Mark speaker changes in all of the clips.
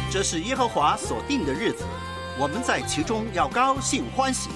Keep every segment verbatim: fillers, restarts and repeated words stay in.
Speaker 1: 这是耶和华所定的日子，我们在其中要高兴欢喜。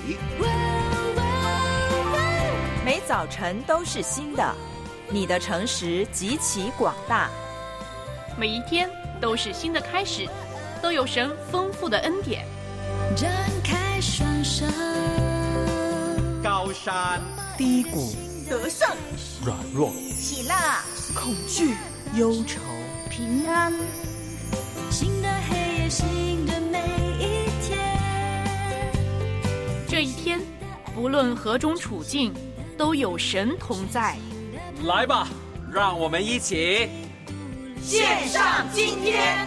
Speaker 2: 每早晨都是新的，你的诚实极其广大。
Speaker 3: 每一天都是新的开始，都有神丰富的恩典。
Speaker 4: 张开双手，
Speaker 5: 高山
Speaker 2: 低谷，
Speaker 6: 得胜，
Speaker 5: 软弱，
Speaker 6: 喜乐，
Speaker 2: 恐惧，忧愁，
Speaker 6: 平安。
Speaker 4: 新的黑夜，新的每一天。
Speaker 3: 这一天，不论何种处境，都有神同在。
Speaker 5: 来吧，让我们一起
Speaker 6: 献上今天。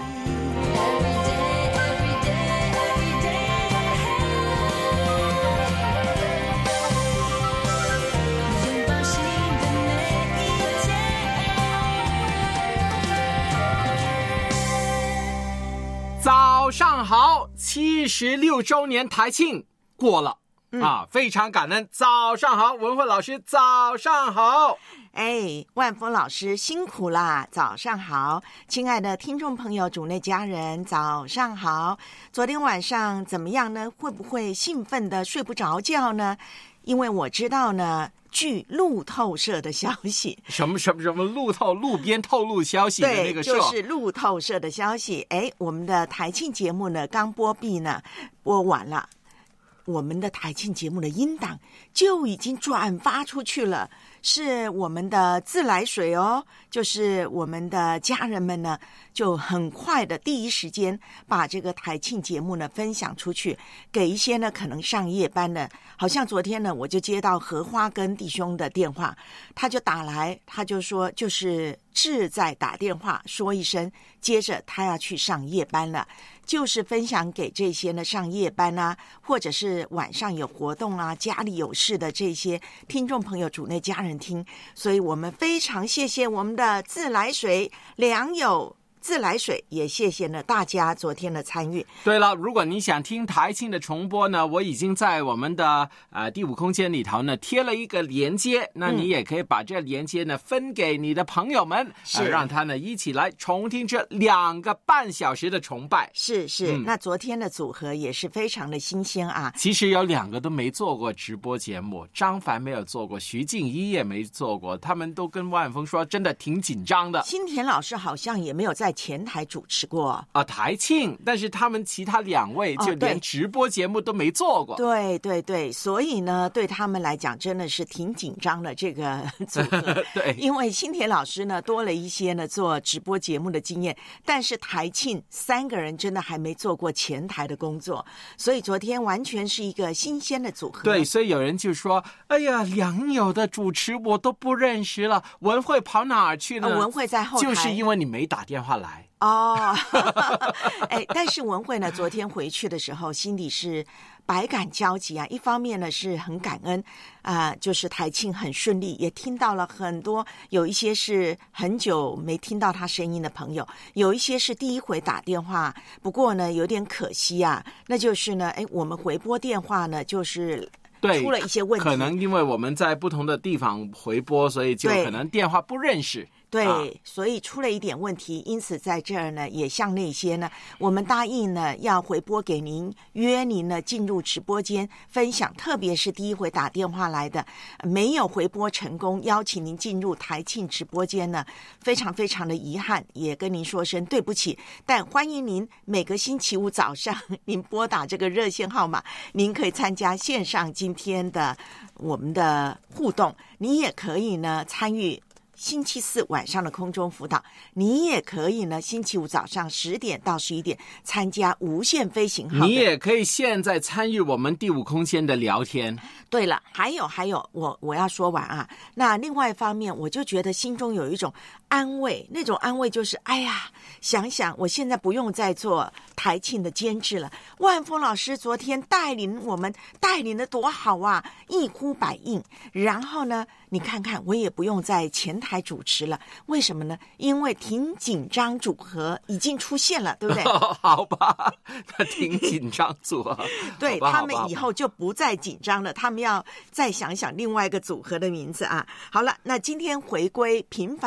Speaker 5: 早上好，七十六周年台庆过了、嗯、啊，非常感恩。早上好，文慧老师，早上好。
Speaker 7: 哎，万峰老师辛苦啦，早上好，亲爱的听众朋友，主内家人，早上好。昨天晚上怎么样呢？会不会兴奋的睡不着觉呢？因为我知道呢，据路透社的消息，
Speaker 5: 什么什么什么路透路边透露消息的那个社，
Speaker 7: 对，就是路透社的消息。哎，我们的台庆节目呢刚播毕呢，播完了，我们的台庆节目的音档就已经转发出去了。是我们的自来水哦，就是我们的家人们呢，就很快的第一时间把这个台庆节目呢分享出去，给一些呢可能上夜班的。好像昨天呢，我就接到荷花根弟兄的电话，他就打来，他就说就是志在打电话说一声，接着他要去上夜班了。就是分享给这些呢上夜班啊，或者是晚上有活动啊，家里有事的这些听众朋友、主内家人听，所以我们非常谢谢我们的自来水良友自来水，也谢谢呢大家昨天的参与。
Speaker 5: 对了，如果你想听台庆的重播呢，我已经在我们的呃第五空间里头呢贴了一个连接，那你也可以把这连接呢分给你的朋友们，是、呃、让他呢一起来重听这两个半小时的崇拜。
Speaker 7: 是是、嗯，那昨天的组合也是非常的新鲜啊。
Speaker 5: 其实有两个都没做过直播节目，张凡没有做过，徐静怡也没做过，他们都跟万峰说真的挺紧张的。
Speaker 7: 新田老师好像也没有在前台主持过
Speaker 5: 啊，台庆，但是他们其他两位就连直播节目都没做过。
Speaker 7: 哦、对对对，所以呢，对他们来讲真的是挺紧张的这个组合。
Speaker 5: 对，
Speaker 7: 因为新田老师呢多了一些呢做直播节目的经验，但是台庆三个人真的还没做过前台的工作，所以昨天完全是一个新鲜的组合。
Speaker 5: 对，所以有人就说：“哎呀，良友的主持我都不认识了，文慧跑哪儿去呢？”
Speaker 7: 呃、文慧在后台，
Speaker 5: 就是因为你没打电话来。
Speaker 7: 哦，哎，但是文慧呢，昨天回去的时候，心里是百感交集啊。一方面呢是很感恩啊、呃，就是台庆很顺利，也听到了很多，有一些是很久没听到他声音的朋友，有一些是第一回打电话。不过呢，有点可惜啊，那就是呢，哎，我们回拨电话呢，就是
Speaker 5: 对
Speaker 7: 出了一些问题，
Speaker 5: 可能因为我们在不同的地方回拨，所以就可能电话不认识。
Speaker 7: 对、
Speaker 5: 啊，
Speaker 7: 所以出了一点问题，因此在这儿呢，也向那些呢，我们答应呢要回拨给您，约您呢进入直播间分享，特别是第一回打电话来的，没有回拨成功，邀请您进入台庆直播间呢，非常非常的遗憾，也跟您说声对不起，但欢迎您每个星期五早上您拨打这个热线号码，您可以参加线上今天的我们的互动，你也可以呢参与星期四晚上的空中辅导，你也可以呢星期五早上十点到十一点参加无限飞行号，
Speaker 5: 你也可以现在参与我们第五空间的聊天。
Speaker 7: 对了，还有还有，我我要说完啊。那另外一方面，我就觉得心中有一种安慰，那种安慰就是，哎呀，想想我现在不用再做台庆的监制了。万峰老师昨天带领我们，带领的多好啊，一呼百应。然后呢，你看看，我也不用在前台主持了。为什么呢？因为挺紧张组合已经出现了，对不对？
Speaker 5: 好吧，他挺紧张组合。
Speaker 7: 对，他们以后就不再紧张了，他们要再想想另外一个组合的名字啊。好了，那今天回归平凡的日子。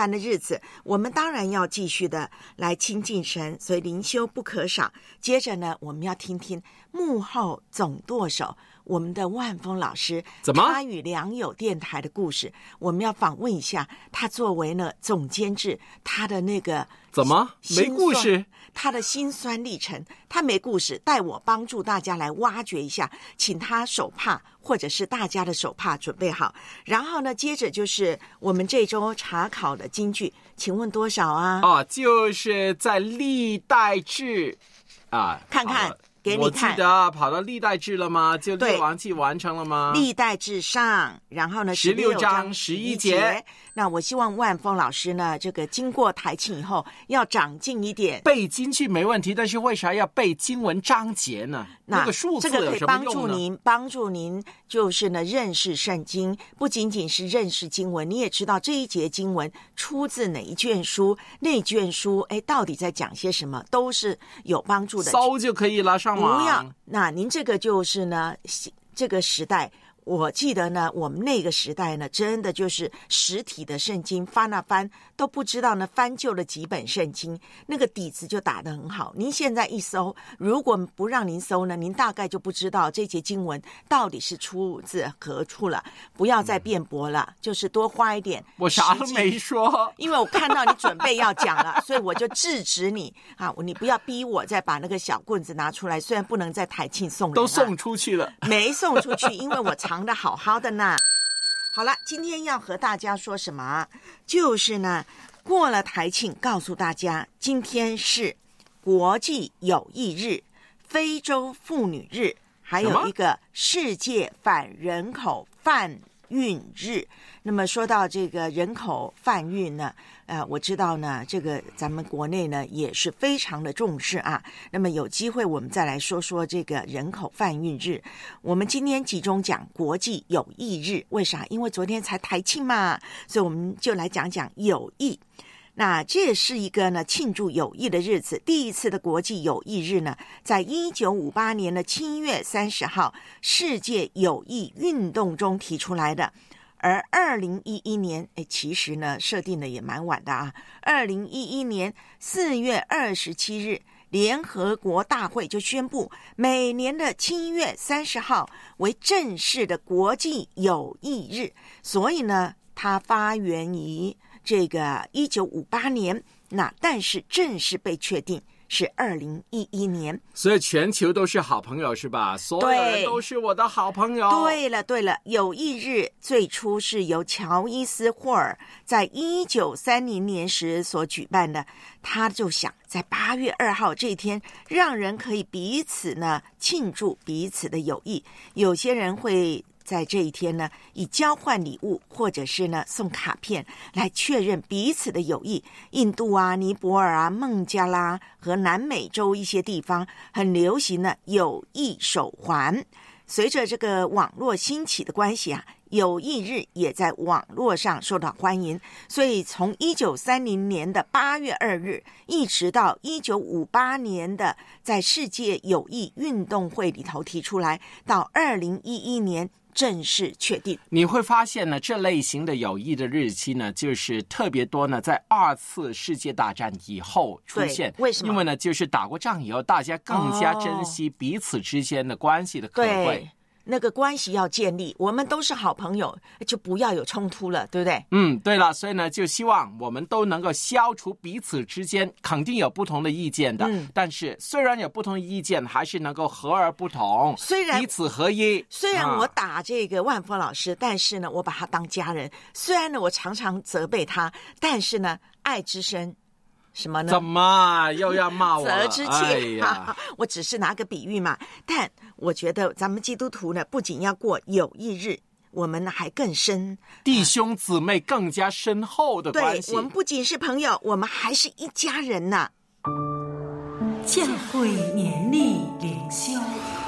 Speaker 7: 子，我们当然要继续的来亲近神，所以灵修不可少。接着呢，我们要听听幕后总舵手我们的万峰老师
Speaker 5: 怎么
Speaker 7: 他与良友电台的故事，我们要访问一下他作为呢总监制，他的那个
Speaker 5: 怎么没故事？
Speaker 7: 他的辛酸历程，他没故事，带我帮助大家来挖掘一下，请他手帕或者是大家的手帕准备好，然后呢，接着就是我们这周查考的金句，请问多少啊？
Speaker 5: 哦，就是在历代志啊，
Speaker 7: 看看。给你看，
Speaker 5: 我记得跑到历代志了吗？就列王记完成了吗？
Speaker 7: 历代志上，然后呢，
Speaker 5: 十六章十一节。
Speaker 7: 那我希望万峰老师呢，这个经过台庆以后要长进一点。
Speaker 5: 背金句没问题，但是为啥要背经文章节呢？那个数字有什么用呢？
Speaker 7: 这个可以帮助您，帮助您就是呢认识圣经，不仅仅是认识经文，你也知道这一节经文出自哪一卷书，那卷书哎到底在讲些什么，都是有帮助的。
Speaker 5: 搜就可以了，上网。
Speaker 7: 不要，那您这个就是呢，这个时代。我记得呢，我们那个时代呢，真的就是实体的圣经翻啊翻，都不知道呢翻旧了几本圣经，那个底子就打得很好。您现在一搜，如果不让您搜呢，您大概就不知道这节经文到底是出自何处了。不要再辩驳了，嗯、就是多花一点。
Speaker 5: 我啥都没说，
Speaker 7: 因为我看到你准备要讲了，所以我就制止你啊！你不要逼我再把那个小棍子拿出来，虽然不能在台庆送人、啊，
Speaker 5: 都送出去了，
Speaker 7: 没送出去，因为我藏得好好的呢。好了，今天要和大家说什么？就是呢，过了台庆，告诉大家，今天是国际友谊日、非洲妇女日，还有一个世界反人口贩运日。那么说到这个人口贩运呢，呃，我知道呢，这个咱们国内呢也是非常的重视啊。那么有机会我们再来说说这个人口贩运日。我们今天集中讲国际友谊日，为啥？因为昨天才台庆嘛，所以我们就来讲讲友谊。那这是一个呢庆祝友谊的日子。第一次的国际友谊日呢，在一九五八年的七月三十号世界友谊运动中提出来的。而二零一一年，哎，其实呢设定的也蛮晚的啊。二零一一年四月二十七日，联合国大会就宣布，每年的七月三十号为正式的国际友谊日。所以呢，它发源于这个一九五八年，那但是正式被确定是二零一一年，
Speaker 5: 所以全球都是好朋友是吧？所有人都是我的好朋友。
Speaker 7: 对了对了，友谊日最初是由乔伊斯霍尔在一九三零年时所举办的，他就想在八月二号这一天，让人可以彼此呢庆祝彼此的友谊。有些人会在这一天呢，以交换礼物或者是呢送卡片来确认彼此的友谊。印度啊、尼泊尔啊、孟加拉和南美洲一些地方很流行呢友谊手环。随着这个网络兴起的关系啊，友谊日也在网络上受到欢迎。所以从一九三零年的八月二日，一直到一九五八年的在世界友谊运动会里头提出来，到二零一一年正式确定。
Speaker 5: 你会发现呢，这类型的友谊的日期呢，就是特别多呢，在二次世界大战以后出现。
Speaker 7: 为什么？
Speaker 5: 因为呢，就是打过仗以后，大家更加珍惜彼此之间的关系的可贵。
Speaker 7: 对，那个关系要建立，我们都是好朋友，就不要有冲突了，对不对？
Speaker 5: 嗯，对了，所以呢，就希望我们都能够消除彼此之间肯定有不同的意见的，嗯、但是虽然有不同意见，还是能够和而不同，
Speaker 7: 虽然
Speaker 5: 彼此合一。
Speaker 7: 虽然我打这个万峰老师，啊、但是呢，我把他当家人。虽然呢，我常常责备他，但是呢，爱之深。什么呢？
Speaker 5: 怎么又要骂我了？
Speaker 7: 责之切、
Speaker 5: 哎呀
Speaker 7: 我只是拿个比喻嘛。但我觉得咱们基督徒呢，不仅要过友谊日，我们呢还更深
Speaker 5: 弟兄姊妹更加深厚的关系。
Speaker 7: 对，我们不仅是朋友，我们还是一家人呐。
Speaker 4: 教会年历灵修，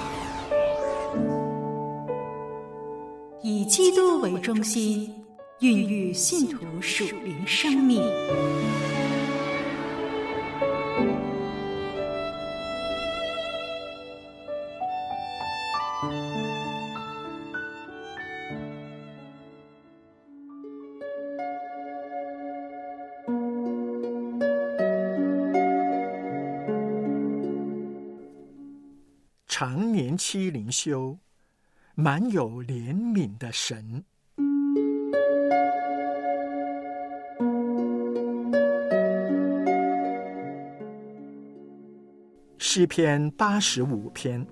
Speaker 4: 以基督为中心，孕育信徒属灵生命。
Speaker 8: 常年期灵修，满有怜悯的神。诗篇八十五篇。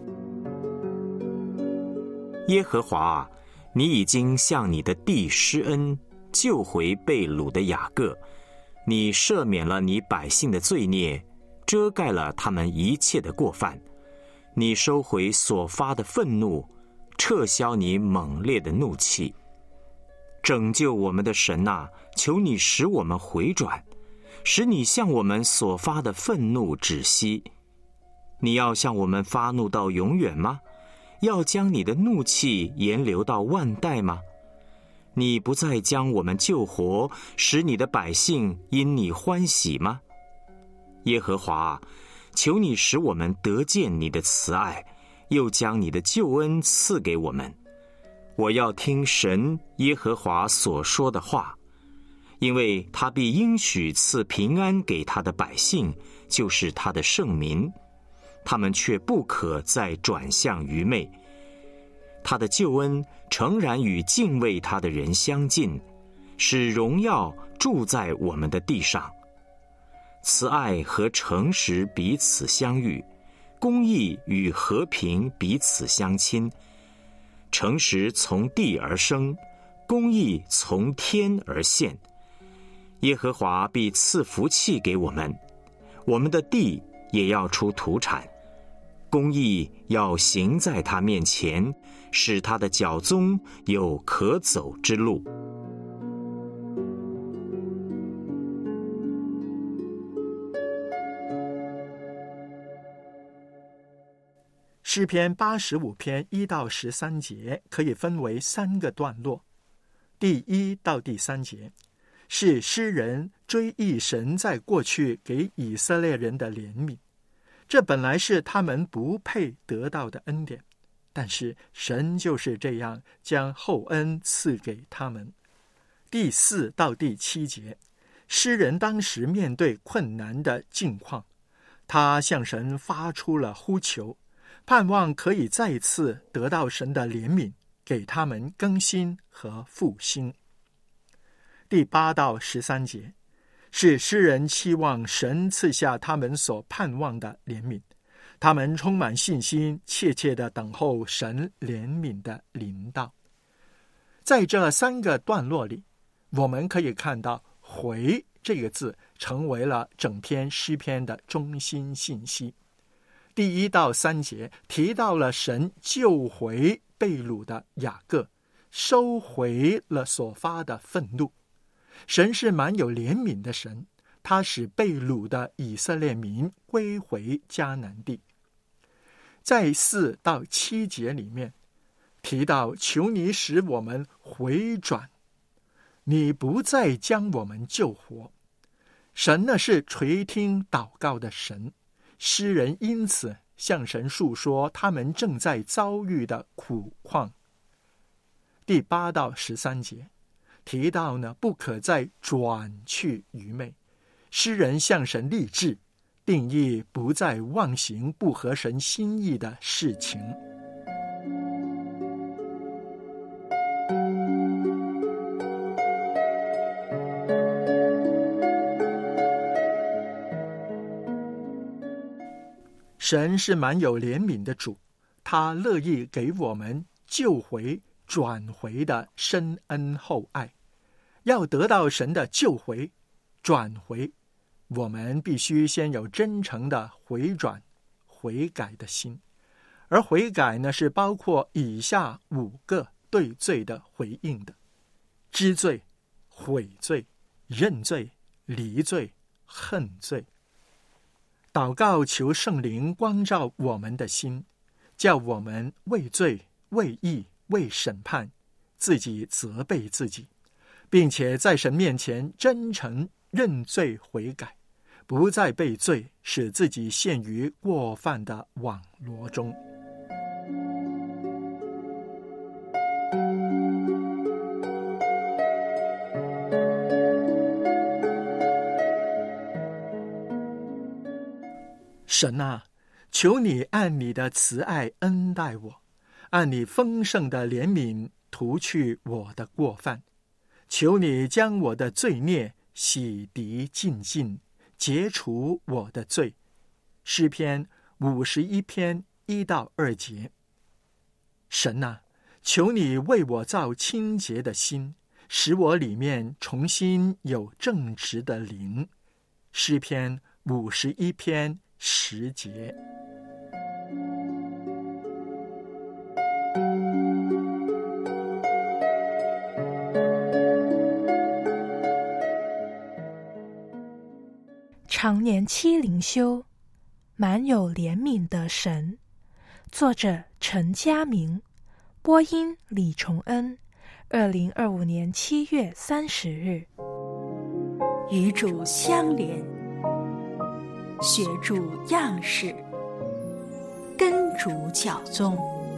Speaker 9: 耶和华啊，你已经向你的地施恩，救回被掳的雅各，你赦免了你百姓的罪孽，遮盖了他们一切的过犯。你收回所发的愤怒，撤销你猛烈的怒气。拯救我们的神啊，求你使我们回转，使你向我们所发的愤怒止息。你要向我们发怒到永远吗？要将你的怒气延流到万代吗？你不再将我们救活，使你的百姓因你欢喜吗？耶和华，求你使我们得见你的慈爱，又将你的救恩赐给我们。我要听神耶和华所说的话，因为他必应许赐平安给他的百姓，就是他的圣民。他们却不可再转向愚昧。他的救恩诚然与敬畏他的人相近，使荣耀住在我们的地上。慈爱和诚实彼此相遇，公义与和平彼此相亲。诚实从地而生，公义从天而现。耶和华必赐福气给我们，我们的地也要出土产。公义要行在他面前，使他的脚踪有可走之路。
Speaker 8: 诗篇八十五篇一到十三节可以分为三个段落。第一到第三节是诗人追忆神在过去给以色列人的怜悯，这本来是他们不配得到的恩典，但是神就是这样将厚恩赐给他们。第四到第七节，诗人当时面对困难的境况，他向神发出了呼求，盼望可以再次得到神的怜悯，给他们更新和复兴。第八到十三节是诗人期望神赐下他们所盼望的怜悯，他们充满信心，切切地等候神怜悯的临到。在这三个段落里，我们可以看到回这个字成为了整篇诗篇的中心信息。第一到三节提到了神救回被掳的雅各，收回了所发的愤怒。神是满有怜悯的神，他使被掳的以色列民归回迦南地。在四到七节里面提到，求你使我们回转，你不再将我们救活。神呢是垂听祷告的神，诗人因此向神述说他们正在遭遇的苦况。第八到十三节提到呢，不可再转去愚昧。诗人向神立志，定义不再妄行不合神心意的事情。神是满有怜悯的主，他乐意给我们救回转回的深恩厚爱。要得到神的救回转回，我们必须先有真诚的回转悔改的心。而悔改呢，是包括以下五个对罪的回应的：知罪、悔罪、认罪、离罪、恨罪。祷告求圣灵光照我们的心，叫我们为罪、为义、为审判自己责备自己，并且在神面前真诚认罪悔改，不再被罪使自己陷于过犯的网罗中。神啊， 求你按你的慈爱恩待我，按你丰盛的怜悯涂去我的过犯。求你将我的罪孽洗涤净尽，解除我的罪。诗篇五十一篇一到二节。神啊，求你为我造清洁的心，使我里面重新有正直的灵。诗篇五十一篇十节。
Speaker 10: 常年期灵修，满有怜悯的神。作者陈嘉明，播音李崇恩。二零二五年七月三十日。
Speaker 6: 与主相连，学主样式，跟主脚踪。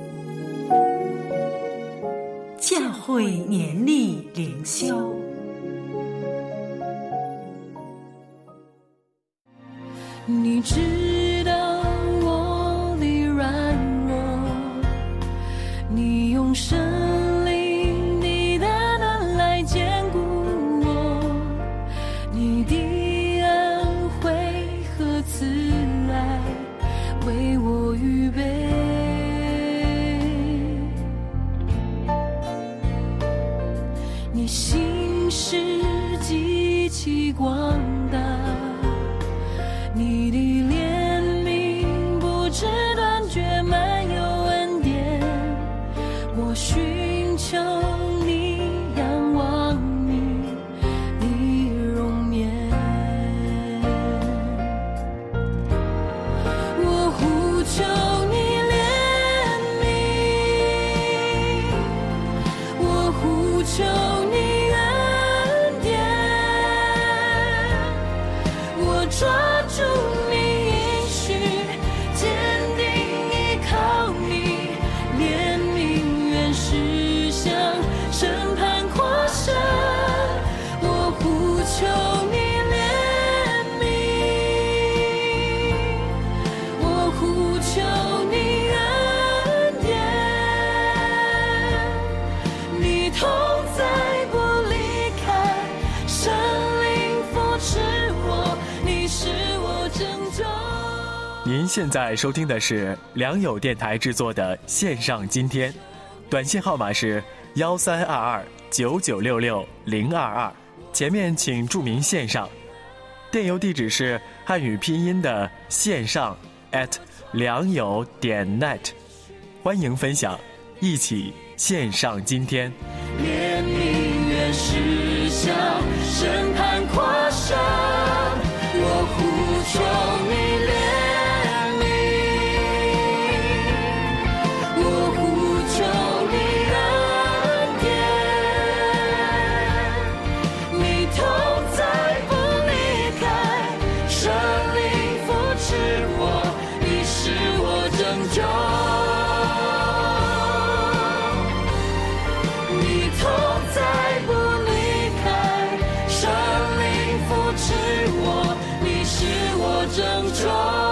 Speaker 6: 教会年历灵修。
Speaker 4: 你知道我的软弱，你用神灵你的能来坚固我，你的恩惠和慈爱为我预备。你心是极其广大，你的怜悯不知断绝，满有恩典。我寻求你，仰望你的容颜。我呼求你怜悯，我呼求你恩典。我抓住你应许，坚定依靠你，怜悯原是向审判扩伸。我呼求你怜悯，我呼求你恩典。你同在不离开，神灵扶持我，你是我拯救。
Speaker 11: 您现在收听的是良友电台制作的线上今天，短信号码是幺三二二九九六六零二二，前面请注明线上。电邮地址是汉语拼音的线上 at 良友点 net， 欢迎分享，一起线上今天。
Speaker 4: 怜悯原是向审判扩伸，我呼求你怜悯，我呼求你恩典。你同在不离开，神灵扶持我，你是我拯救。你同在不离开，神灵扶持我，你是我拯救。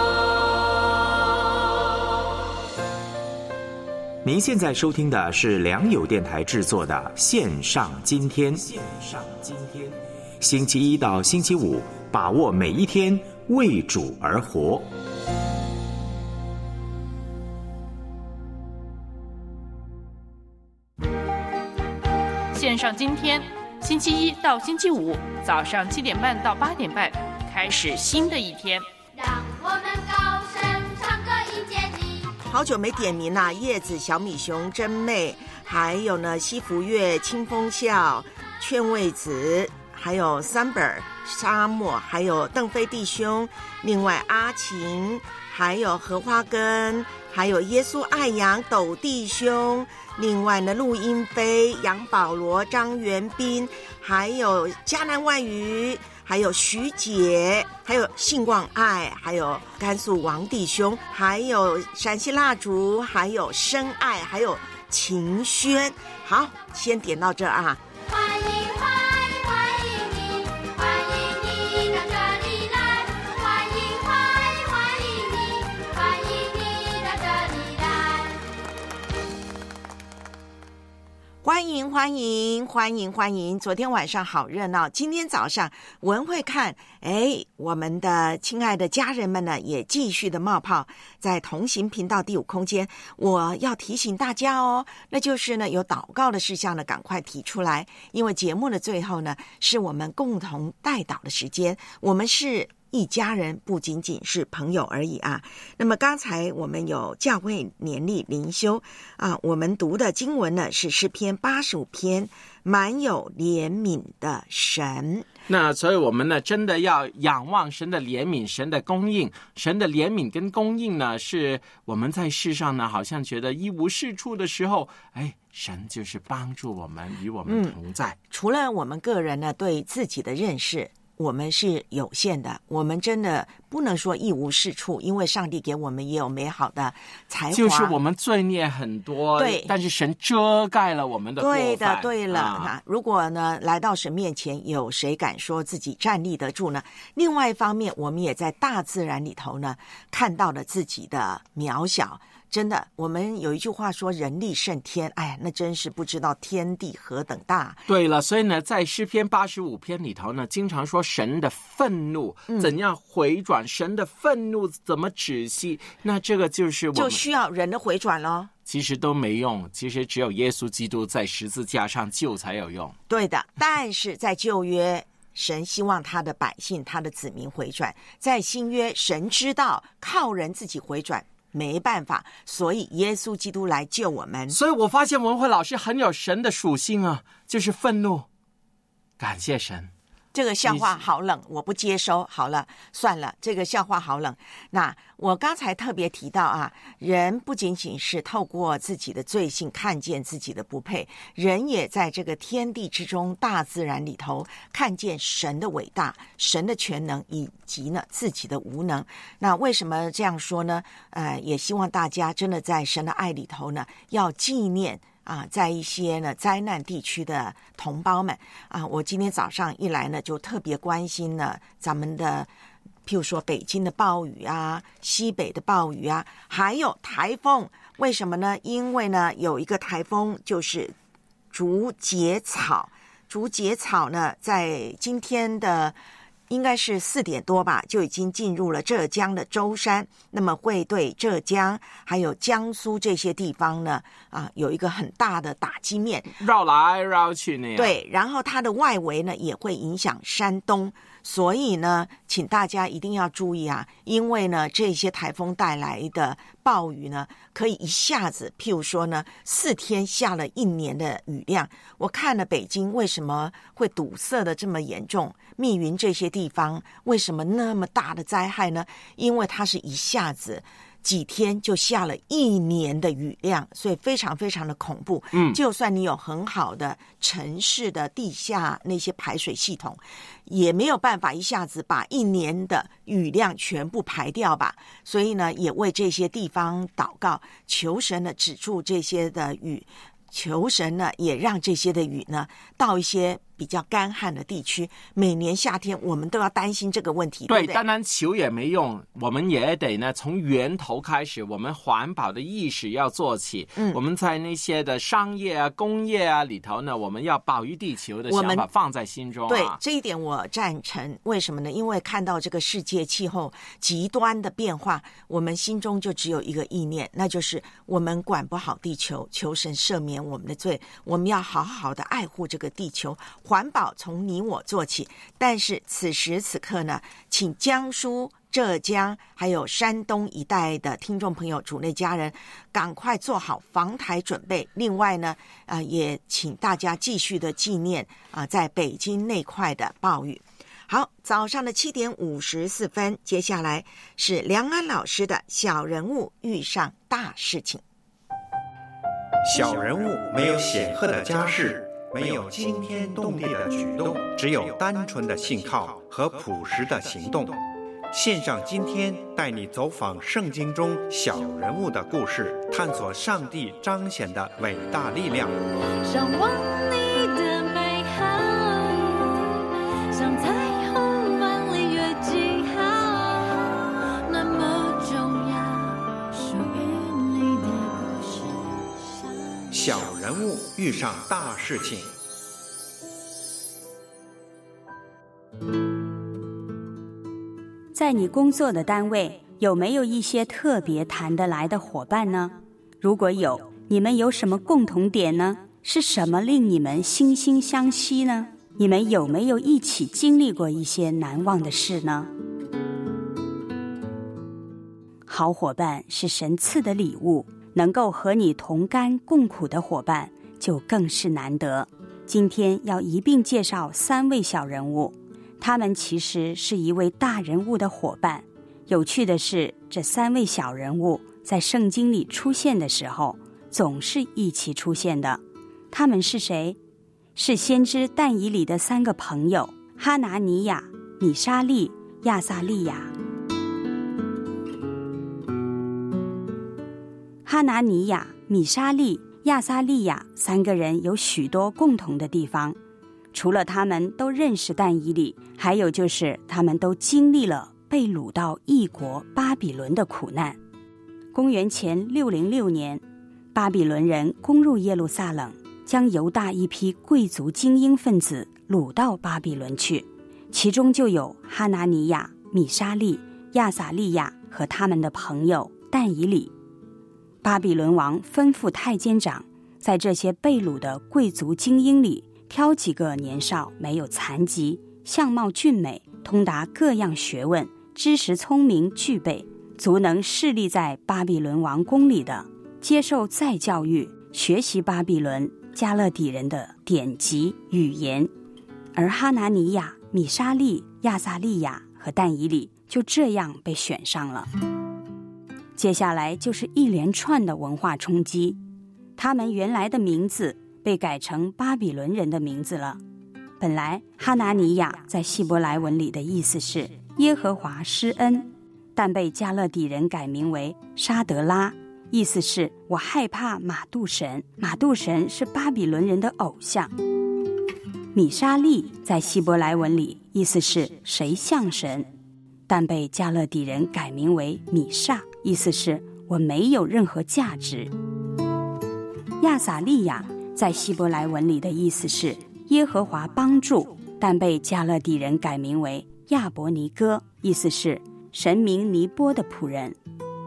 Speaker 9: 您现在收听的是良友电台制作的线上今天。线上今天，星期一到星期五，把握每一天，为主而活。
Speaker 3: 线上今天，星期一到星期五早上七点半到八点半，开始新的一天。
Speaker 12: 让我们高声唱歌迎接你。
Speaker 7: 好久没点名啦、啊，叶子、小米熊、真妹，还有呢西福月、清风笑、劝慰子，还有三本沙漠，还有邓飞弟兄，另外阿晴，还有荷花根，还有耶稣爱羊斗弟兄，另外呢陆英飞、杨保罗、张元斌，还有迦南万余，还有徐姐，还有信望爱，还有甘肃王弟兄，还有陕西蜡烛，还有深爱，还有秦轩。好，先点到这啊。
Speaker 12: 欢迎欢迎欢迎你，欢迎你到这里来，欢迎欢迎欢迎你，欢迎
Speaker 7: 迎欢迎欢迎欢迎！昨天晚上好热闹，今天早上文会看，哎，我们的亲爱的家人们呢，也继续的冒泡在同行频道第五空间。我要提醒大家哦，那就是呢，有祷告的事项呢，赶快提出来，因为节目的最后呢，是我们共同代祷的时间，我们是一家人，不仅仅是朋友而已啊。那么刚才我们有教会年历灵修啊，我们读的经文呢是诗篇八十五篇，满有怜悯的神。
Speaker 5: 那所以我们呢，真的要仰望神的怜悯，神的供应。神的怜悯跟供应呢，是我们在世上呢，好像觉得一无是处的时候，哎，神就是帮助我们，与我们同在。
Speaker 7: 嗯、除了我们个人呢对自己的认识，我们是有限的，我们真的不能说一无是处，因为上帝给我们也有美好的才华，
Speaker 5: 就是我们罪孽很多，
Speaker 7: 对，
Speaker 5: 但是神遮盖了我们的过犯。
Speaker 7: 对的，对了，
Speaker 5: 啊、
Speaker 7: 如果呢来到神面前，有谁敢说自己站立得住呢？另外一方面，我们也在大自然里头呢看到了自己的渺小。真的，我们有一句话说人力胜天，哎呀，那真是不知道天地何等大。
Speaker 5: 对了，所以呢，在诗篇八十五篇里头呢，经常说神的愤怒、嗯、怎样回转，神的愤怒怎么止息，那这个就是我们
Speaker 7: 就需要人的回转咯。
Speaker 5: 其实都没用，其实只有耶稣基督在十字架上救才有用。
Speaker 7: 对的，但是在旧约神希望他的百姓他的子民回转，在新约神知道靠人自己回转没办法，所以耶稣基督来救我们。
Speaker 5: 所以我发现文慧老师很有神的属性啊，就是愤怒。感谢神。
Speaker 7: 这个笑话好冷，我不接收。好了，算了，这个笑话好冷。那我刚才特别提到啊，人不仅仅是透过自己的罪性看见自己的不配，人也在这个天地之中、大自然里头看见神的伟大、神的全能以及呢自己的无能。那为什么这样说呢？呃，也希望大家真的在神的爱里头呢，要纪念。啊，在一些呢灾难地区的同胞们啊，我今天早上一来呢，就特别关心呢咱们的，譬如说北京的暴雨啊，西北的暴雨啊，还有台风。为什么呢？因为呢有一个台风就是竹节草，竹节草呢在今天的应该是四点多吧，就已经进入了浙江的舟山，那么会对浙江还有江苏这些地方呢，啊，有一个很大的打击面，
Speaker 5: 绕来绕去那样。
Speaker 7: 对，然后它的外围呢也会影响山东，所以呢，请大家一定要注意啊，因为呢，这些台风带来的暴雨呢，可以一下子，譬如说呢，四天下了一年的雨量。我看了北京为什么会堵塞的这么严重，密云这些地方为什么那么大的灾害呢？因为它是一下子几天就下了一年的雨量，所以非常非常的恐怖。嗯，就算你有很好的城市的地下那些排水系统，也没有办法一下子把一年的雨量全部排掉吧。所以呢，也为这些地方祷告，求神呢止住这些的雨，求神呢也让这些的雨呢到一些比较干旱的地区。每年夏天我们都要担心这个问题，对不对？
Speaker 5: 当然求也没用，我们也得呢从源头开始，我们环保的意识要做起。嗯，我们在那些的商业啊、工业啊里头呢，我们要保育地球的想法放在心中啊。
Speaker 7: 对，这一点我赞成。为什么呢？因为看到这个世界气候极端的变化，我们心中就只有一个意念，那就是我们管不好地球，求神赦免我们的罪。我们要好好的爱护这个地球。环保从你我做起，但是此时此刻呢，请江苏、浙江还有山东一带的听众朋友、主内家人，赶快做好防台准备。另外呢，啊、呃，也请大家继续的纪念啊、呃，在北京那块的暴雨。好，早上的七点五十四分，接下来是梁安老师的小人物遇上大事情。
Speaker 13: 小人物没有显赫的家世，没有惊天动地的举动，只有单纯的信靠和朴实的行动。线上今天带你走访圣经中小人物的故事，探索上帝彰显的伟大力量。
Speaker 4: 向往你的美好，像彩虹万里越记号，那么重要，属于你的故事。
Speaker 13: 小人物遇上大事情。
Speaker 14: 在你工作的单位，有没有一些特别谈得来的伙伴呢？如果有，你们有什么共同点呢？是什么令你们惺惺相惜呢？你们有没有一起经历过一些难忘的事呢？好伙伴是神赐的礼物，能够和你同甘共苦的伙伴就更是难得。今天要一并介绍三位小人物，他们其实是一位大人物的伙伴。有趣的是，这三位小人物在圣经里出现的时候，总是一起出现的。他们是谁？是先知但以理的三个朋友哈拿尼亚、米沙利、亚撒利亚。哈拿尼亚、米沙利、亚撒利亚三个人有许多共同的地方，除了他们都认识但以理，还有就是他们都经历了被掳到异国巴比伦的苦难。公元前六零六年，巴比伦人攻入耶路撒冷，将犹大一批贵族精英分子掳到巴比伦去，其中就有哈拿尼亚、米沙利、亚撒利亚和他们的朋友但以理。巴比伦王吩咐太监长，在这些被掳的贵族精英里挑几个年少、没有残疾、相貌俊美、通达各样学问、知识聪明具备，足能侍立在巴比伦王宫里的，接受再教育，学习巴比伦加勒底人的典籍语言。而哈拿尼亚、米沙利、亚撒利亚和但以理就这样被选上了。接下来就是一连串的文化冲击，他们原来的名字被改成巴比伦人的名字了。本来哈拿尼亚在希伯来文里的意思是耶和华施恩，但被加勒底人改名为沙德拉，意思是我害怕马杜神，马杜神是巴比伦人的偶像。米沙利在希伯来文里意思是谁像神，但被加勒底人改名为米煞，意思是我没有任何价值。亚撒利亚在希伯来文里的意思是耶和华帮助，但被加勒底人改名为亚伯尼哥，意思是神明尼波的仆人。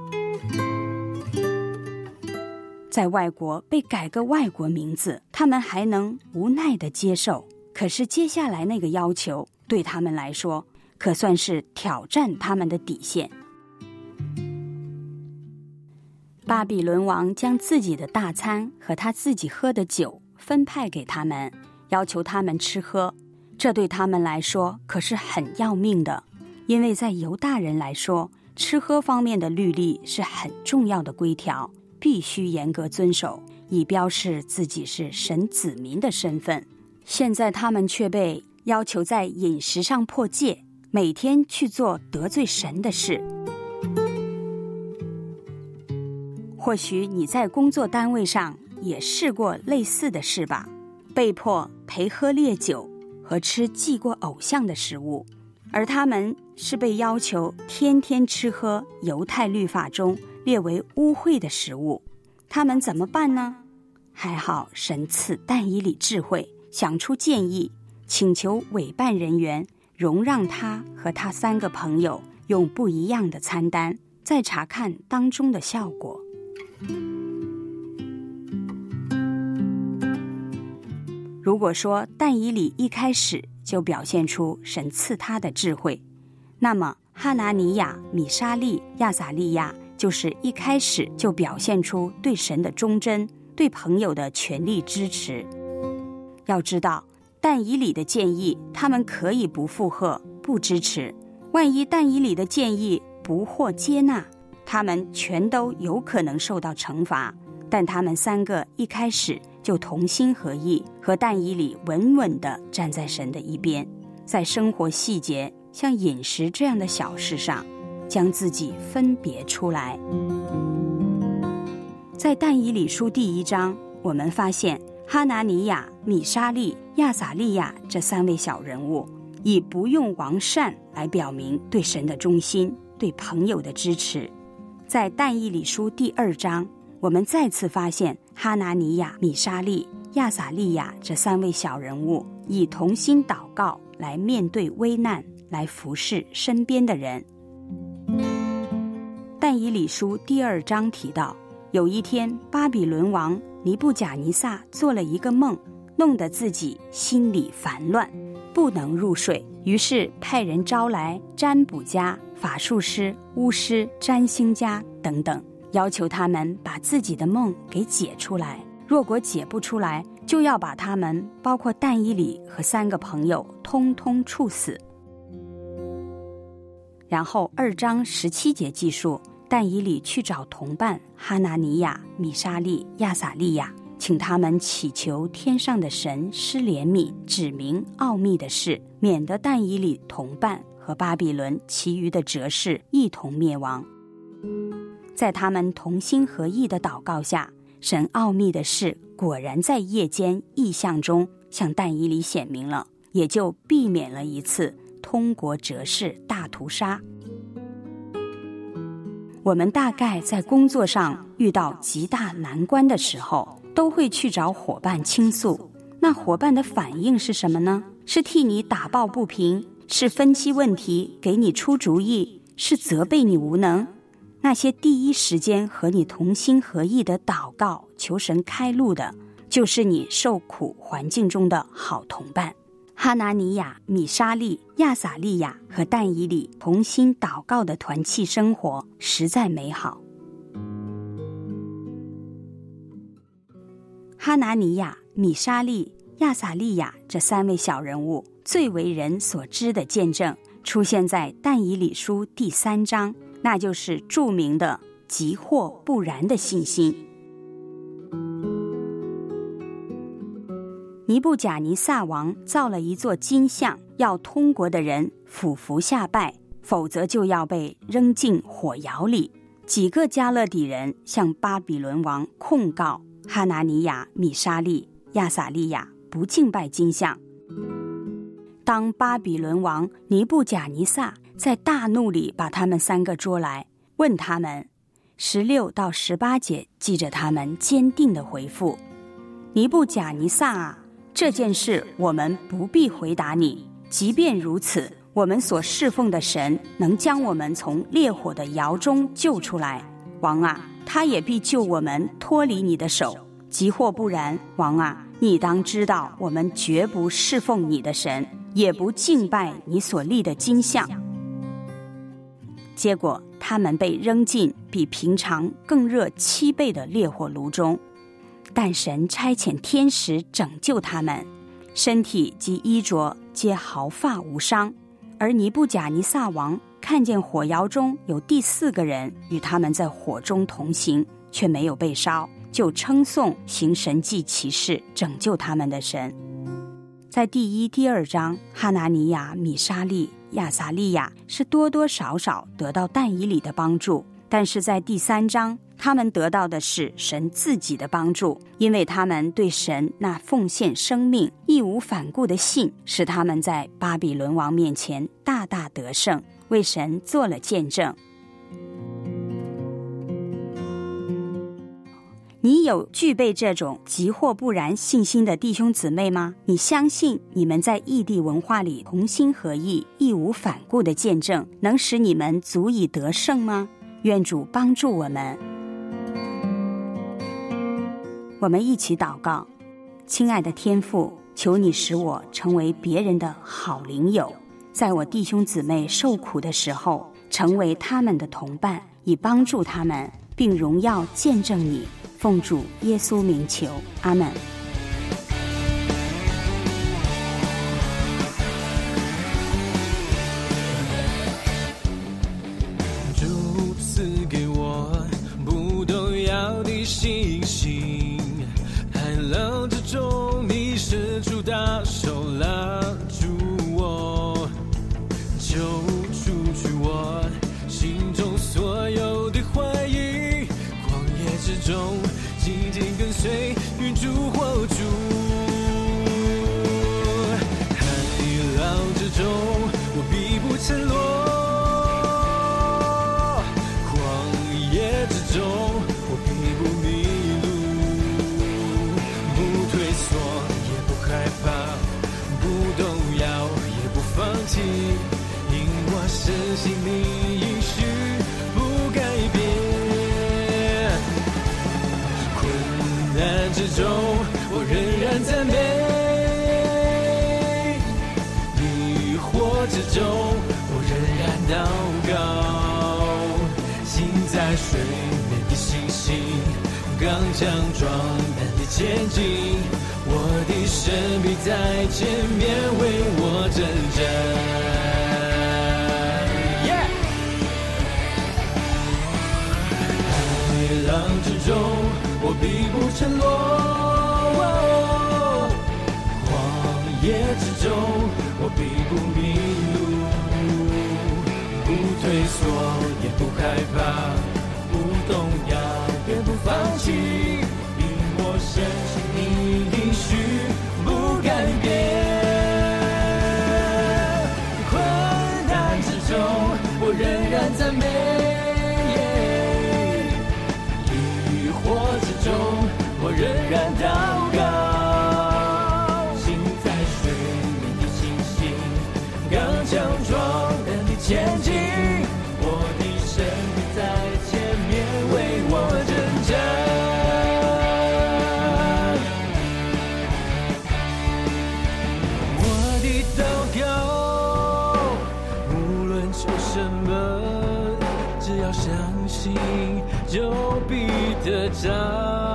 Speaker 14: 在外国被改个外国名字，他们还能无奈地接受，可是接下来那个要求对他们来说可算是挑战他们的底线。巴比伦王将自己的大餐和他自己喝的酒分派给他们，要求他们吃喝，这对他们来说可是很要命的，因为在犹大人来说，吃喝方面的律例是很重要的规条，必须严格遵守，以标示自己是神子民的身份。现在他们却被要求在饮食上破戒，每天去做得罪神的事。或许你在工作单位上也试过类似的事吧，被迫陪喝烈酒和吃祭过偶像的食物，而他们是被要求天天吃喝犹太律法中列为污秽的食物。他们怎么办呢？还好神赐但以理智慧，想出建议，请求委办人员容让他和他三个朋友用不一样的餐单，再查看当中的效果。如果说但以理一开始就表现出神赐他的智慧，那么哈拿尼亚、米沙利、亚撒利亚就是一开始就表现出对神的忠贞，对朋友的全力支持。要知道，但以理的建议他们可以不附和、不支持，万一但以理的建议不获接纳，他们全都有可能受到惩罚。但他们三个一开始就同心合意，和但以理稳稳地站在神的一边，在生活细节像饮食这样的小事上将自己分别出来。在但以理书第一章，我们发现哈拿尼亚、米沙利、亚撒利亚这三位小人物以不用王善来表明对神的忠心，对朋友的支持。在但以理书第二章，我们再次发现哈拿尼亚、米沙利、亚撒利亚这三位小人物，以同心祷告来面对危难，来服侍身边的人。但以理书第二章提到，有一天巴比伦王尼布甲尼撒做了一个梦，弄得自己心里烦乱，不能入睡，于是派人招来占卜家、法术师、巫师、占星家等等，要求他们把自己的梦给解出来，若果解不出来，就要把他们包括但以理和三个朋友通通处死。然后二章十七节记述，但以理去找同伴哈拿尼亚、米沙利、亚撒利亚，请他们祈求天上的神施怜悯，指明奥秘的事，免得但以理同伴和巴比伦其余的哲士一同灭亡。在他们同心合意的祷告下，神奥秘的事果然在夜间异象中向但以理显明了，也就避免了一次通国哲士大屠杀。我们大概在工作上遇到极大难关的时候，都会去找伙伴倾诉，那伙伴的反应是什么呢？是替你打抱不平，是分析问题给你出主意，是责备你无能？那些第一时间和你同心合意的祷告求神开路的，就是你受苦环境中的好同伴。哈拿尼亚、米沙利、亚撒利亚和但以理同心祷告的团契生活实在美好。哈拿尼亚、米沙利、亚撒利亚这三位小人物最为人所知的见证出现在但以理书第三章，那就是著名的急或不然的信心。尼布甲尼撒王造了一座金像，要通国的人俯伏下拜，否则就要被扔进火窑里。几个加勒底人向巴比伦王控告哈拿尼亚、米沙利、亚撒利亚不敬拜金像。当巴比伦王尼布甲尼撒在大怒里把他们三个捉来，问他们，十六到十八节记着他们坚定的回复：尼布甲尼撒啊，这件事我们不必回答你，即便如此，我们所侍奉的神能将我们从烈火的窑中救出来。王啊，他也必救我们脱离你的手。即或不然，王啊，你当知道，我们绝不侍奉你的神，也不敬拜你所立的金像。结果他们被扔进比平常更热七倍的烈火炉中，但神差遣天使拯救他们，身体及衣着皆毫发无伤。而尼布甲尼撒王看见火窑中有第四个人与他们在火中同行，却没有被烧，就称颂行神迹奇事拯救他们的神。在第一、第二章，哈拿尼亚、米沙利、亚撒利亚是多多少少得到但以理的帮助，但是在第三章，他们得到的是神自己的帮助，因为他们对神那奉献生命、义无反顾的信，使他们在巴比伦王面前大大得胜，为神做了见证。你有具备这种急或不然信心的弟兄姊妹吗？你相信你们在异地文化里同心合意、义无反顾的见证，能使你们足以得胜吗？愿主帮助我们。我们一起祷告。亲爱的天父，求你使我成为别人的好邻友，在我弟兄姊妹受苦的时候，成为他们的同伴，以帮助他们，并荣耀见证你。奉主耶稣名求，阿们。
Speaker 15: 主赐给我不动摇的信心，寒冷之中你伸出大手拉住我，救出去我心中所有的怀疑，旷野之中紧紧跟随，云柱火柱，海浪之中我必不沉落，旷野之中我必不迷路， 中，我仍然祷告。心在水面的星星，刚强壮胆的前进，我的神必在前面为我征战。海浪之中，我必不沉落；旷野之中，我必不迷路。不退缩，也不害怕，不动摇，也不放弃，因我深信你应许不改变。困难之中，我仍然赞美。我仍然祷告，心在水面的星星，刚强壮胆的前进，我的神必在前面为我征战。我的祷告，无论求什么，只要相信就必得着。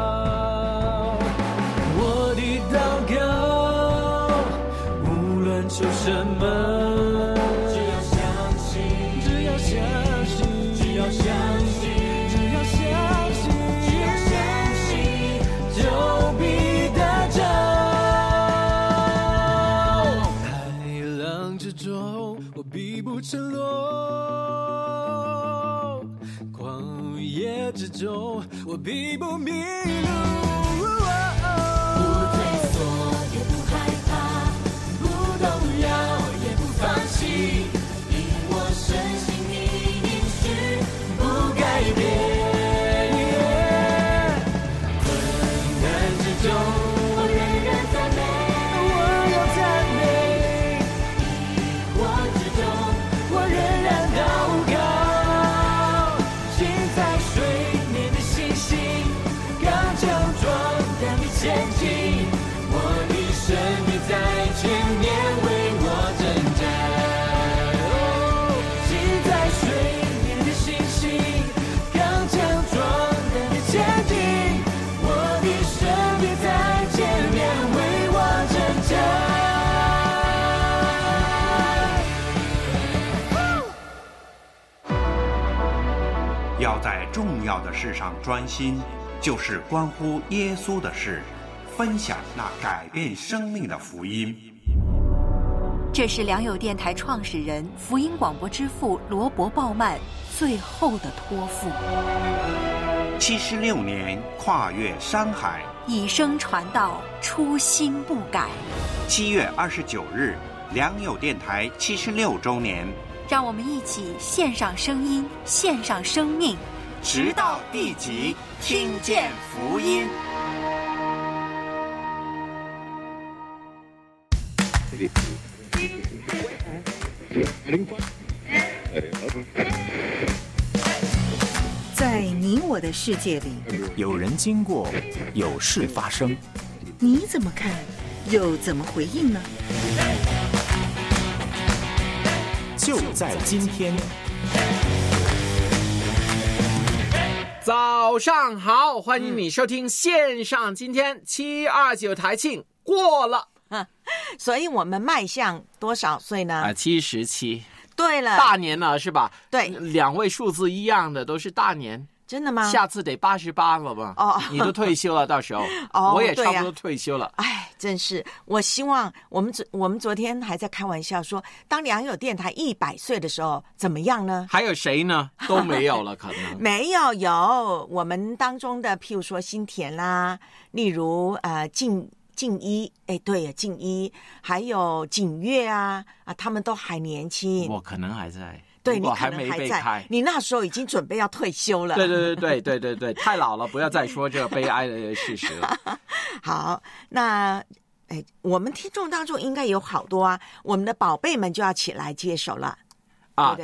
Speaker 15: 求什么？只要相信，只要相信，只要相信，只要相信，只要相信，就必得着。海浪之中，我必不沉落；旷野之中，我必不迷路。不退缩，也不害怕。动摇也不放弃，因我深信你应许不改变。困难之中，我仍然赞美，我要赞美。疑惑之中，我仍然祷告。心在水面的星星，刚强壮胆的前进，我的神必在前面。
Speaker 13: 要在重要的事上专心，就是关乎耶稣的事，分享那改变生命的福音。
Speaker 2: 这是良友电台创始人、福音广播之父罗伯·鲍曼最后的托付。
Speaker 13: 七十六年跨越山海，
Speaker 2: 以声传道，初心不改。
Speaker 13: 七月二十九日，良友电台七十六周年。
Speaker 2: 让我们一起献上声音，献上生命，
Speaker 13: 直到地极，听见福音。
Speaker 16: 在你我的世界里，
Speaker 9: 有人经过，有事发生，
Speaker 16: 你怎么看，又怎么回应呢？
Speaker 9: 就在今天。
Speaker 5: 早上好，欢迎你收听线上今天七二九台庆过了、
Speaker 7: 嗯、所以我们迈向多少岁呢？
Speaker 5: 啊，七十七。
Speaker 7: 对了，
Speaker 5: 大年了是吧？
Speaker 7: 对，
Speaker 5: 两位数字一样的都是大年。
Speaker 7: 真的吗？
Speaker 5: 下次得八十八了吧？
Speaker 7: 哦，
Speaker 5: 你都退休了，到时候
Speaker 7: 哦，
Speaker 5: 我也差不多退休了。
Speaker 7: 哎、啊，真是，我希望我们昨我们昨天还在开玩笑说，当良友电台一百岁的时候怎么样呢？
Speaker 5: 还有谁呢？都没有了，可能
Speaker 7: 没有有我们当中的，譬如说新田啦，例如呃静静一，哎，对，静一，还有景月啊啊，他们都还年轻。
Speaker 5: 我可能还在。
Speaker 7: 对，你可能还在，你那时候已经准备要退休了。
Speaker 5: 对对对对对对对，太老了，不要再说这个悲哀的事实了。
Speaker 7: 好，那哎，我们听众当中应该有好多啊，我们的宝贝们就要起来接手了。
Speaker 5: 啊，
Speaker 7: 对不对？
Speaker 5: 对，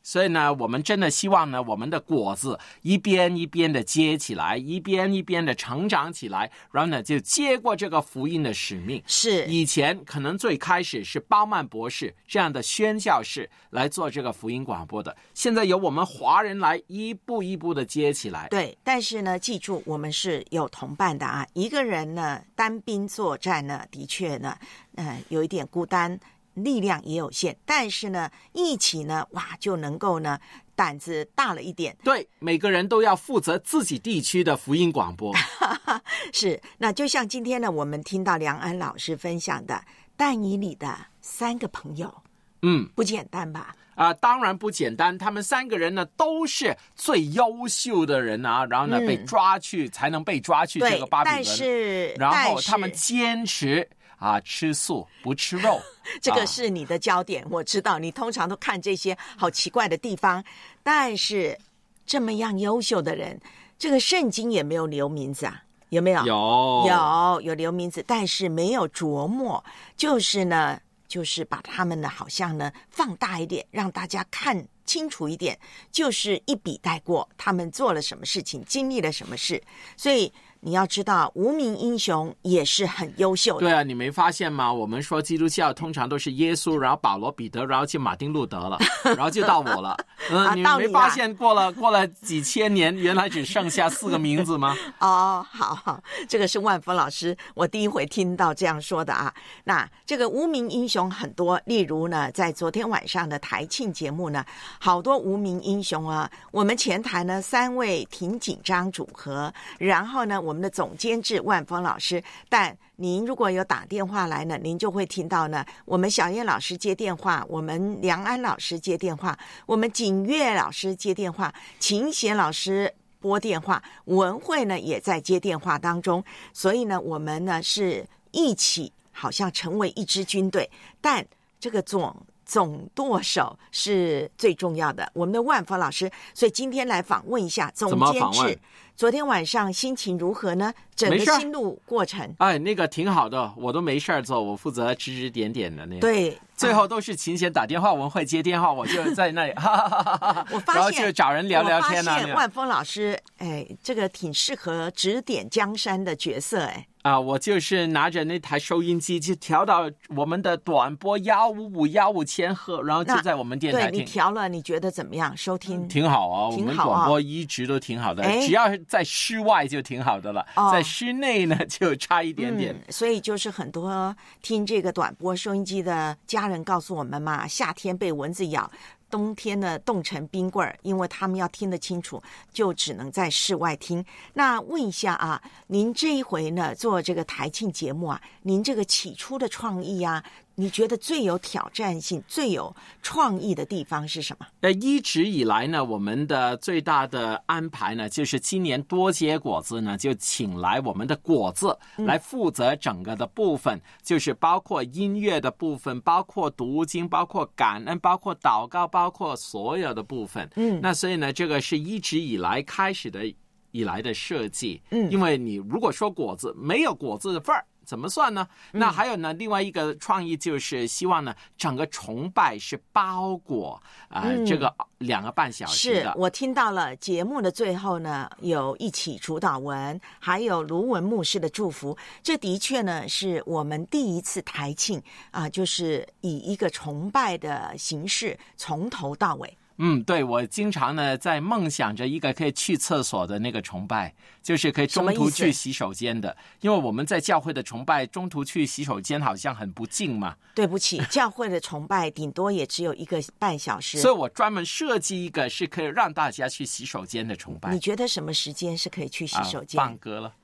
Speaker 5: 所以呢，我们真的希望呢，我们的果子一边一边的结起来，一边一边的成长起来，然后呢，就接过这个福音的使命。
Speaker 7: 是
Speaker 5: 以前可能最开始是鲍曼博士这样的宣教士来做这个福音广播的，现在由我们华人来一步一步的接起来。
Speaker 7: 对，但是呢，记住我们是有同伴的啊，一个人呢单兵作战呢，的确呢，呃，有一点孤单。力量也有限，但是呢，一起呢，哇，就能够呢，胆子大了一点。
Speaker 5: 对，每个人都要负责自己地区的福音广播。
Speaker 7: 是，那就像今天呢，我们听到梁安老师分享的但以理的三个朋友，
Speaker 5: 嗯，
Speaker 7: 不简单吧？
Speaker 5: 啊、呃，当然不简单。他们三个人呢，都是最优秀的人啊，然后呢，嗯、被抓去才能被抓去这个巴比伦。
Speaker 7: 但是，
Speaker 5: 然后他们坚持。啊，吃素不吃肉，
Speaker 7: 这个是你的焦点，啊、我知道你通常都看这些好奇怪的地方。但是这么样优秀的人，这个圣经也没有留名字啊，有没有？
Speaker 5: 有
Speaker 7: 有有留名字，但是没有琢磨，就是呢，就是把他们呢，好像呢放大一点，让大家看清楚一点，就是一笔带过，他们做了什么事情，经历了什么事，所以。你要知道，无名英雄也是很优秀的。
Speaker 5: 对啊，你没发现吗？我们说基督教通常都是耶稣，然后保罗、彼得，然后就马丁路德了，然后就到我了。嗯、呃，你没发现过了过了几千年，原来只剩下四个名字吗？
Speaker 7: 哦，好好，这个是万峰老师，我第一回听到这样说的啊。那这个无名英雄很多，例如呢，在昨天晚上的台庆节目呢，好多无名英雄啊。我们前台呢三位挺紧张组合，然后呢我。我们的总监制万峰老师，但您如果有打电话来呢，您就会听到呢，我们小燕老师接电话，我们梁安老师接电话，我们景岳老师接电话，秦贤老师拨电话，文慧呢也在接电话当中，所以呢，我们呢是一起好像成为一支军队，但这个总总舵手是最重要的，我们的万峰老师，所以今天来访问一下总监制。昨天晚上心情如何呢？整个心路过程，
Speaker 5: 哎，那个挺好的，我都没事做，我负责指指点点的那个。
Speaker 7: 对，
Speaker 5: 最后都是秦贤打电话，文慧接电话，我就在那里，哈哈哈哈
Speaker 7: 我发现，
Speaker 5: 然后就找人聊聊天啊。
Speaker 7: 我发现万峰老师，哎，这个挺适合指点江山的角色，哎。
Speaker 5: 啊，我就是拿着那台收音机就调到我们的短波幺五五幺五千赫，然后就在我们电台听。
Speaker 7: 对，你调了，你觉得怎么样？收听
Speaker 5: 挺好啊，我们广播一直都挺好的，只要在室外就挺好的了，哦、在室内呢就差一点点、
Speaker 7: 嗯。所以就是很多听这个短波收音机的家人告诉我们嘛，夏天被蚊子咬。冬天呢冻成冰棍儿，因为他们要听得清楚，就只能在室外听。那问一下啊，您这一回呢做这个台庆节目啊，您这个起初的创意啊，你觉得最有挑战性、最有创意的地方是什么？
Speaker 5: 呃，一直以来呢，我们的最大的安排呢，就是今年多结果子呢，就请来我们的果子来负责整个的部分，嗯、就是包括音乐的部分，包括读经，包括感恩，包括祷告，包括所有的部分。嗯，那所以呢，这个是一直以来开始的以来的设计。嗯，因为你如果说果子没有果子的份儿。怎么算呢？那还有呢，另外一个创意就是希望呢，整个崇拜是包裹啊、呃嗯、这个两个半小时的。
Speaker 7: 是我听到了节目的最后呢，有一起主祷文，还有卢文牧师的祝福。这的确呢，是我们第一次台庆啊、呃，就是以一个崇拜的形式从头到尾。
Speaker 5: 嗯，对，我经常呢在梦想着一个可以去厕所的那个崇拜，就是可以中途去洗手间的，因为我们在教会的崇拜中途去洗手间好像很不敬嘛。
Speaker 7: 对不起，教会的崇拜顶多也只有一个半小时，
Speaker 5: 所以我专门设计一个是可以让大家去洗手间的崇拜。
Speaker 7: 你觉得什么时间是可以去洗手间？
Speaker 5: 啊、放歌了。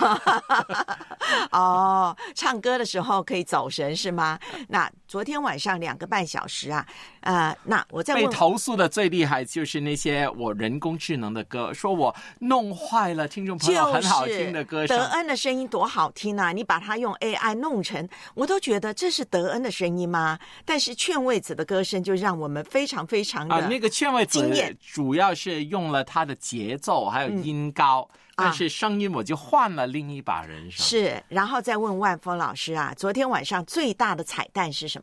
Speaker 7: 哦，唱歌的时候可以走神是吗？那昨天晚上两个半小时啊，呃，那我再问，
Speaker 5: 被投诉的最厉害就是那些我人工智能的歌，说我弄坏了听众朋友很好听的歌声。
Speaker 7: 德恩的声音多好听啊！你把它用 A I 弄成，我都觉得这是德恩的声音吗？但是劝慰子的歌声就让我们非常非常的
Speaker 5: 啊，那个劝慰子主要是用了它的节奏还有音高。嗯但是声音我就换了另一把人声。
Speaker 7: 是，然后再问万峰老师啊，昨天晚上最大的彩蛋是什么？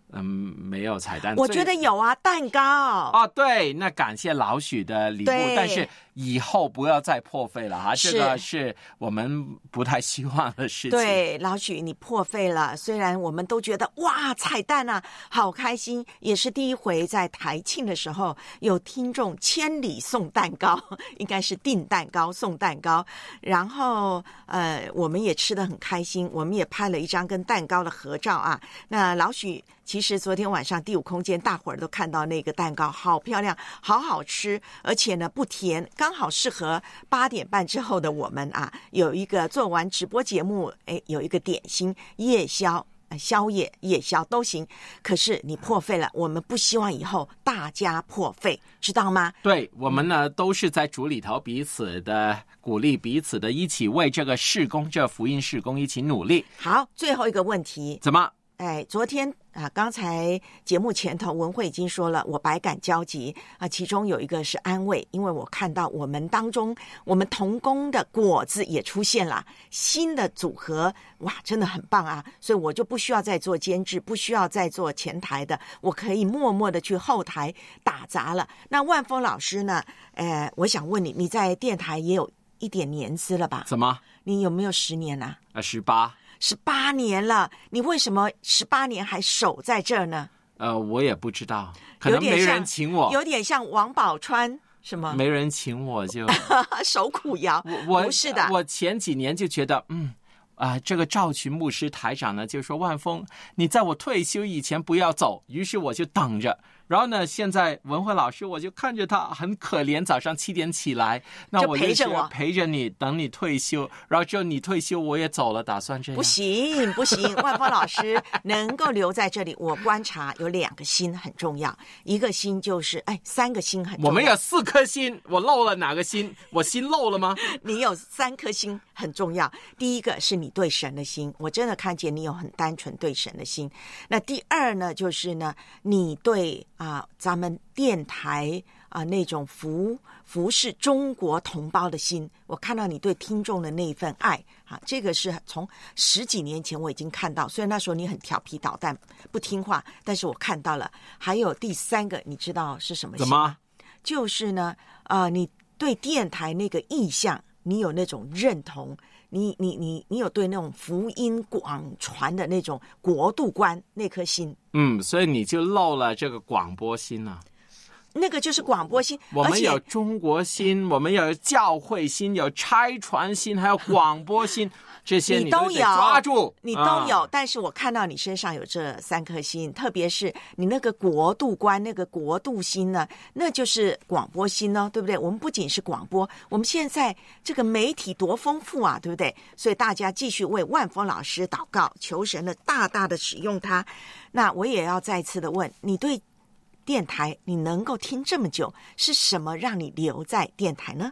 Speaker 5: 嗯，没有彩蛋。
Speaker 7: 我觉得有啊，蛋糕。
Speaker 5: 哦，对，那感谢老许的礼物，但是以后不要再破费了哈，这个是我们不太希望的事情。
Speaker 7: 对，老许你破费了，虽然我们都觉得哇彩蛋啊，好开心，也是第一回在台庆的时候有听众千里送蛋糕，应该是订蛋糕送蛋糕，然后呃我们也吃得很开心，我们也拍了一张跟蛋糕的合照啊。那老许其实昨天晚上第五空间大伙儿都看到那个蛋糕好漂亮，好好吃，而且呢不甜，刚好适合八点半之后的我们啊，有一个做完直播节目，哎，有一个点心夜宵。宵夜夜宵都行，可是你破费了，我们不希望以后大家破费，知道吗？
Speaker 5: 对，我们呢都是在主里头彼此的鼓励，彼此的一起为这个事工，这福音事工一起努力。
Speaker 7: 好，最后一个问题，
Speaker 5: 怎么？
Speaker 7: 哎，昨天啊，刚才节目前头文慧已经说了，我百感交集啊，其中有一个是安慰，因为我看到我们当中我们同工的果子也出现了新的组合，哇，真的很棒啊！所以我就不需要再做监制，不需要再做前台的，我可以默默的去后台打杂了。那万峰老师呢？呃，我想问你，你在电台也有一点年资了吧？
Speaker 5: 怎么？
Speaker 7: 你有没有十年啊？
Speaker 5: 啊，十八。
Speaker 7: 十八年了，你为什么十八年还守在这儿呢？
Speaker 5: 呃，我也不知道，可能没人请我，
Speaker 7: 有点像王宝钏什么？
Speaker 5: 没人请我就
Speaker 7: 手苦摇。
Speaker 5: 我
Speaker 7: 不是的，
Speaker 5: 我前几年就觉得，嗯啊、呃，这个赵群牧师台长呢就说，万峰，你在我退休以前不要走，于是我就等着。然后呢，现在文慧老师我就看着他很可怜，早上七点起来，那我就
Speaker 7: 陪着我
Speaker 5: 陪着你，等你退休，然后之后你退休我也走了，打算这样。
Speaker 7: 不行不行，万峰老师能够留在这里，我观察有两个心很重要，一个心就是哎，三个心很重要。
Speaker 5: 我们有四颗心，我漏了哪个心？我心漏了吗？
Speaker 7: 你有三颗心很重要，第一个是你对神的心，我真的看见你有很单纯对神的心。那第二呢，就是呢，你对啊，咱们电台啊那种服服侍中国同胞的心，我看到你对听众的那一份爱啊，这个是从十几年前我已经看到，虽然那时候你很调皮捣蛋不听话，但是我看到了。还有第三个，你知道是什么心吗？
Speaker 5: 怎么？
Speaker 7: 就是呢，啊、呃，你对电台那个意向，你有那种认同。你你你你有对那种福音广传的那种国度观那颗心，
Speaker 5: 嗯，所以你就漏了这个广播心了、啊。
Speaker 7: 那个就是广播心，
Speaker 5: 我们有中国心，我们有教会心，有差传心，还有广播心，这些你都得抓住，
Speaker 7: 你都有、啊。但是我看到你身上有这三颗心，特别是你那个国度观、那个国度心呢，那就是广播心哦，对不对？我们不仅是广播，我们现在这个媒体多丰富啊，对不对？所以大家继续为万峰老师祷告，求神的大大的使用他。那我也要再次的问你，对电台你能够听这么久，是什么让你留在电台呢？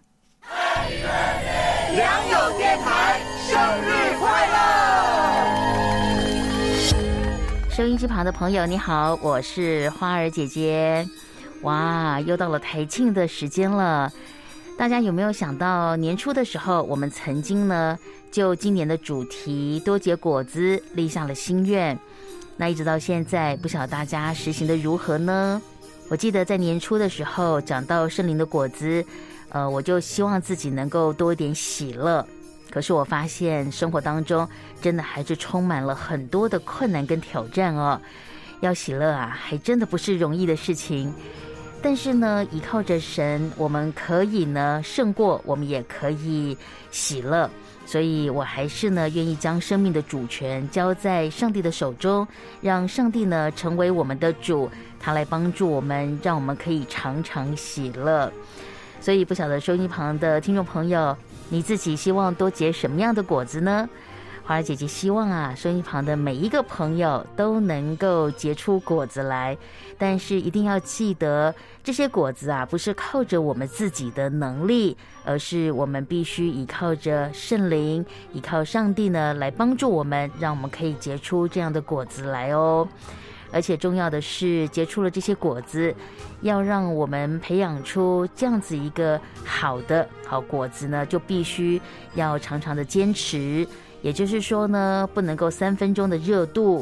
Speaker 4: 良友电台生日快乐！
Speaker 17: 收音机旁的朋友你好，我是花儿姐姐。哇，又到了台庆的时间了，大家有没有想到年初的时候，我们曾经呢就今年的主题多结果子立下了心愿，那一直到现在，不晓得大家实行的如何呢？我记得在年初的时候讲到圣灵的果子，呃，我就希望自己能够多一点喜乐。可是我发现生活当中真的还是充满了很多的困难跟挑战哦。要喜乐啊，还真的不是容易的事情。但是呢，依靠着神，我们可以呢胜过，我们也可以喜乐。所以我还是呢愿意将生命的主权交在上帝的手中，让上帝呢成为我们的主，他来帮助我们，让我们可以常常喜乐。所以不晓得收音旁的听众朋友，你自己希望多结什么样的果子呢？花儿姐姐希望啊，收音旁的每一个朋友都能够结出果子来，但是一定要记得，这些果子啊，不是靠着我们自己的能力，而是我们必须依靠着圣灵，依靠上帝呢，来帮助我们，让我们可以结出这样的果子来哦。而且重要的是，结出了这些果子，要让我们培养出这样子一个好的好果子呢，就必须要常常的坚持。也就是说呢，不能够三分钟的热度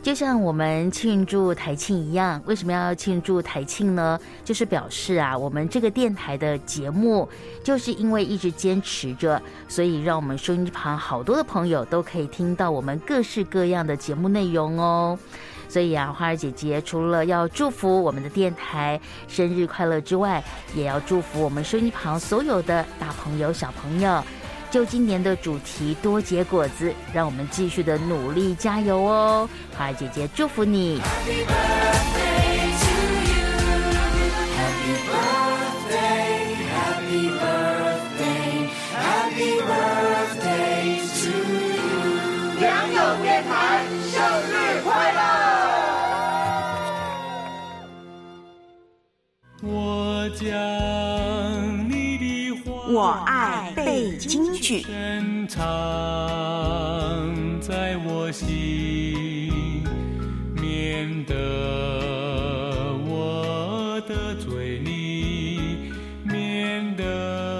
Speaker 17: 就像我们庆祝台庆一样，为什么要庆祝台庆呢？就是表示啊，我们这个电台的节目，就是因为一直坚持着，所以让我们收音机旁好多的朋友都可以听到我们各式各样的节目内容哦。所以啊，花儿姐姐除了要祝福我们的电台生日快乐之外，也要祝福我们收音机旁所有的大朋友小朋友。就今年的主题多结果子，让我们继续的努力加油哦！花儿姐姐祝福你。Happy birthday to you. Happy birthday, happy birthday, happy birthday to you.
Speaker 4: 良友电台生日快乐！
Speaker 15: 我将你的话，
Speaker 7: 我爱背京剧，
Speaker 15: 深藏在我心，免得我的嘴里，免得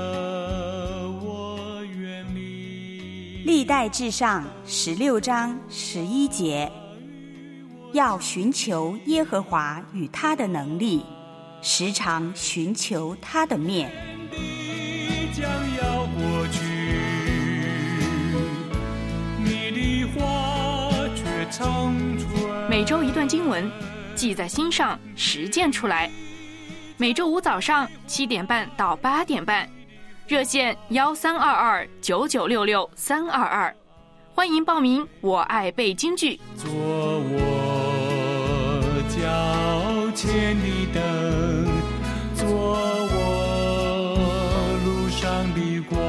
Speaker 15: 我远离。
Speaker 14: 历代志上十六章十一节，要寻求耶和华与他的能力，时常寻求他的面。
Speaker 15: 将要过去，你的话却长存。
Speaker 3: 每周一段经文，记在心上，实践出来。每周五早上七点半到八点半，热线幺三二二九九六六三二二，欢迎报名。我爱背京剧，
Speaker 15: 做我脚前的灯，做我路上的光。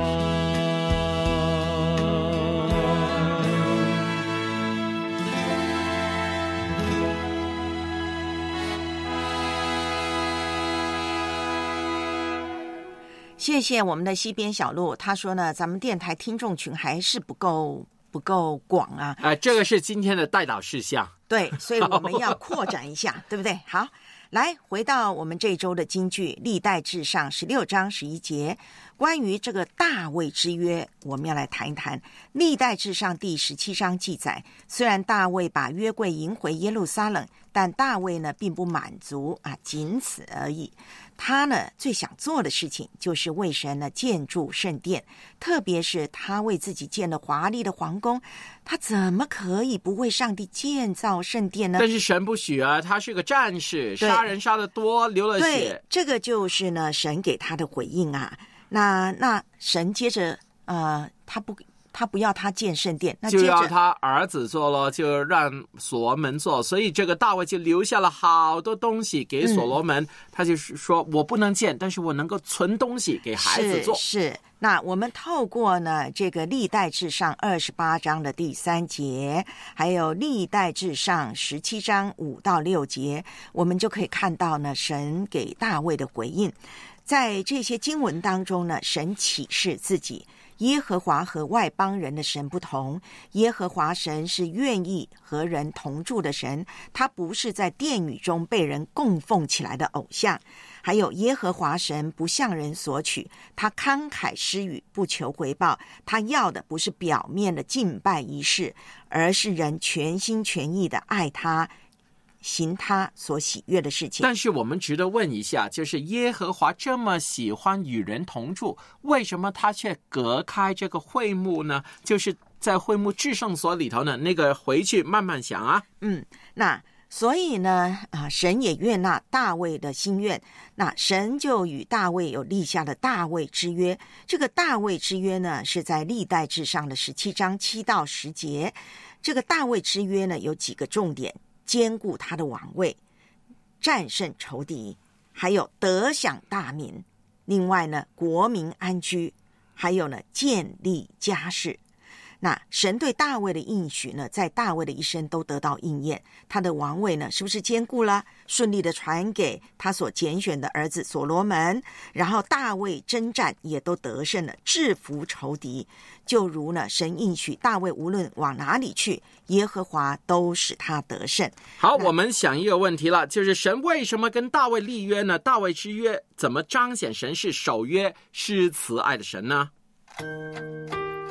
Speaker 7: 谢谢我们的西边小路，他说呢，咱们电台听众群还是不够不够广啊。
Speaker 5: 呃，这个是今天的代祷事项。
Speaker 7: 对，所以我们要扩展一下，对不对？好，来回到我们这周的金句，历代志上十六章十一节，关于这个大卫之约，我们要来谈一谈。历代志上第十七章记载，虽然大卫把约柜迎回耶路撒冷，但大卫呢并不满足啊，仅此而已。他呢最想做的事情就是为神呢建筑圣殿，特别是他为自己建了华丽的皇宫，他怎么可以不为上帝建造圣殿呢？
Speaker 5: 但是神不许啊，他是个战士，杀人杀得多，流了血。
Speaker 7: 对，这个就是呢神给他的回应啊。那那神接着呃，他不他不要他建圣殿，那接着
Speaker 5: 就要他儿子做了，就让所罗门做。所以这个大卫就留下了好多东西给所罗门，嗯、他就是说我不能建，但是我能够存东西给孩子做。
Speaker 7: 是是，那我们透过呢这个历代志上二十八章的第三节，还有历代志上十七章五到六节，我们就可以看到呢神给大卫的回应。在这些经文当中呢，神启示自己，耶和华和外邦人的神不同，耶和华神是愿意和人同住的神，他不是在殿宇中被人供奉起来的偶像。还有耶和华神不向人索取，他慷慨施予，不求回报，他要的不是表面的敬拜仪式，而是人全心全意的爱他，行他所喜悦的事情。
Speaker 5: 但是我们值得问一下，就是耶和华这么喜欢与人同住，为什么他却隔开这个会幕呢？就是在会幕至圣所里头呢，那个回去慢慢想啊。
Speaker 7: 嗯，那所以呢，啊，神也悦纳大卫的心愿，那神就与大卫有立下了大卫之约。这个大卫之约呢，是在历代志上的十七章七到十节。这个大卫之约呢，有几个重点：坚固他的王位，战胜仇敌，还有得享大民。另外呢，国民安居，还有呢，建立家室。那神对大卫的应许呢，在大卫的一生都得到应验。他的王位呢，是不是坚固了？顺利的传给他所拣选的儿子所罗门。然后大卫征战也都得胜了，制服仇敌。就如呢，神应许大卫无论往哪里去，耶和华都使他得胜。
Speaker 5: 好，我们想一个问题了，就是神为什么跟大卫立约呢？大卫之约怎么彰显神是守约、是慈爱的神呢？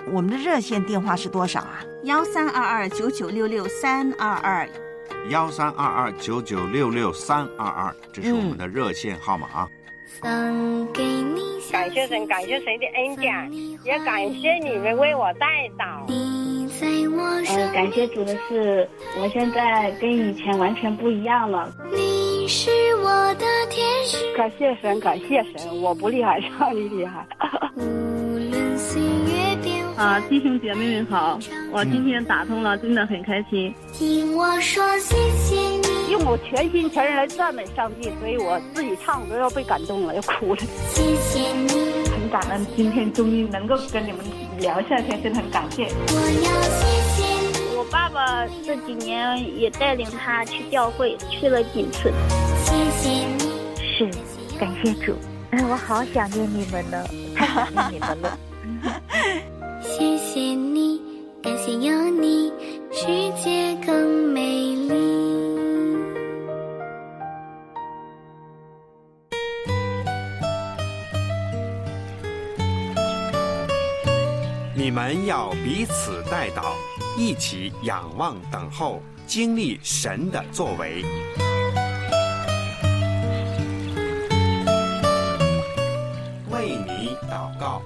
Speaker 7: 我们的热线电话是多少啊？
Speaker 16: 幺三二二九九六六三二二，
Speaker 13: 幺三二二九九六六三二二，这是我们的热线号码啊。
Speaker 18: 送给你，感谢神，感谢神的恩典，也感谢你们为我代祷。
Speaker 19: 呃，感谢主的是，我现在跟以前完全不一样了。
Speaker 18: 你是我的天使。
Speaker 19: 感谢神，感谢神，我不厉害，上你厉害。啊，弟兄姐妹们好，我今天打通了，真的很开心。
Speaker 18: 听我说谢谢你，
Speaker 19: 用我全心全人来赞美上帝，所以我自己唱歌要被感动了，要哭了。
Speaker 18: 谢谢你，
Speaker 19: 很感恩，今天终于能够跟你们聊下天，真的很感谢。
Speaker 18: 我要谢谢你。
Speaker 19: 我爸爸这几年也带领他去教会，去了几次。
Speaker 18: 谢谢你，
Speaker 19: 是感谢主。哎，我好想念你们呢，太想念你们了。
Speaker 18: 谢谢你，感谢有你，世界更美丽。
Speaker 13: 你们要彼此代祷，一起仰望等候，经历神的作为。为你祷告。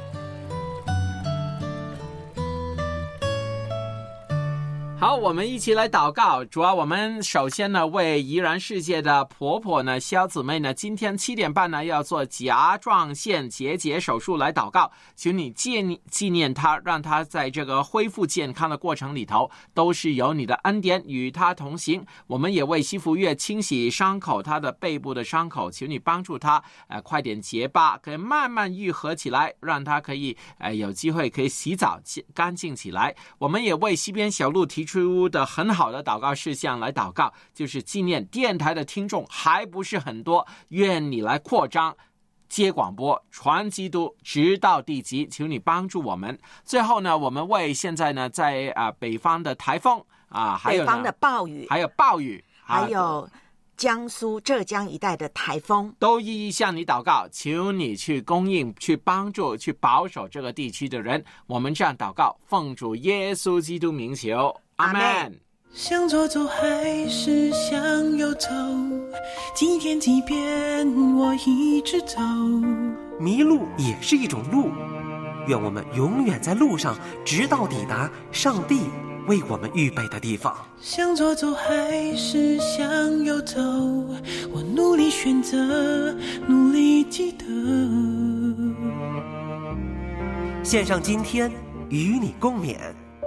Speaker 5: 好，我们一起来祷告。主啊，我们首先呢，为宜兰世界的婆婆呢，萧姊妹呢，今天七点半呢要做甲状腺结节手术来祷告，求你纪纪念她，让她在这个恢复健康的过程里头，都是有你的恩典与她同行。我们也为西福月清洗伤口，她的背部的伤口，求你帮助她，呃，快点结疤，可以慢慢愈合起来，让她可以呃有机会可以洗澡干净起来。我们也为西边小路提出出的很好的祷告事项来祷告，就是纪念电台的听众还不是很多，愿你来扩张接广播传基督直到地极，求你帮助我们。最后呢，我们为现在呢在啊、呃、北方的台风啊，还有
Speaker 7: 北方的暴雨，
Speaker 5: 还有暴雨，
Speaker 7: 还有江苏、浙江一带的台风，
Speaker 5: 都一一向你祷告，求你去供应、去帮助、去保守这个地区的人。我们这样祷告，奉主耶稣基督名求，阿们。
Speaker 15: 向左走还是向右走？今天即便我一直走，
Speaker 20: 迷路也是一种路。愿我们永远在路上，直到抵达上帝为我们预备的地方。
Speaker 15: 向左走还是向右走？我努力选择，努力记得。
Speaker 20: 献上今天，与你共勉。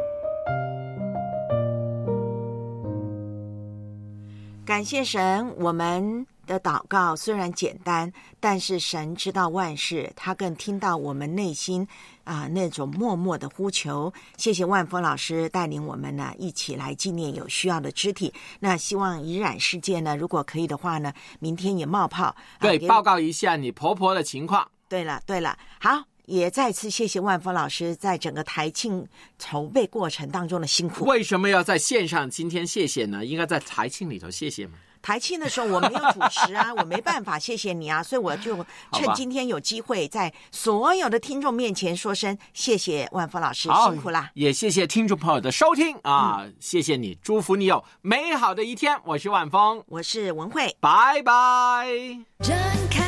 Speaker 7: 感谢神，我们的祷告虽然简单，但是神知道万事，他更听到我们内心啊、呃、那种默默的呼求。谢谢万峰老师带领我们呢一起来纪念有需要的肢体。那希望怡然世界呢，如果可以的话呢，明天也冒泡，
Speaker 5: 对、
Speaker 7: 呃、
Speaker 5: 报告一下你婆婆的情况。
Speaker 7: 对了对了，好，也再次谢谢万峰老师在整个台庆筹备过程当中的辛苦。
Speaker 5: 为什么要在线上今天谢谢呢？应该在台庆里头谢谢吗？
Speaker 7: 台庆的时候我没有主持啊，我没办法谢谢你啊，所以我就趁今天有机会在所有的听众面前说声谢谢万峰老师，辛苦啦！
Speaker 5: 也谢谢听众朋友的收听啊、嗯，谢谢你，祝福你有美好的一天。我是万峰，
Speaker 7: 我是文慧，
Speaker 5: 拜拜。
Speaker 4: 展开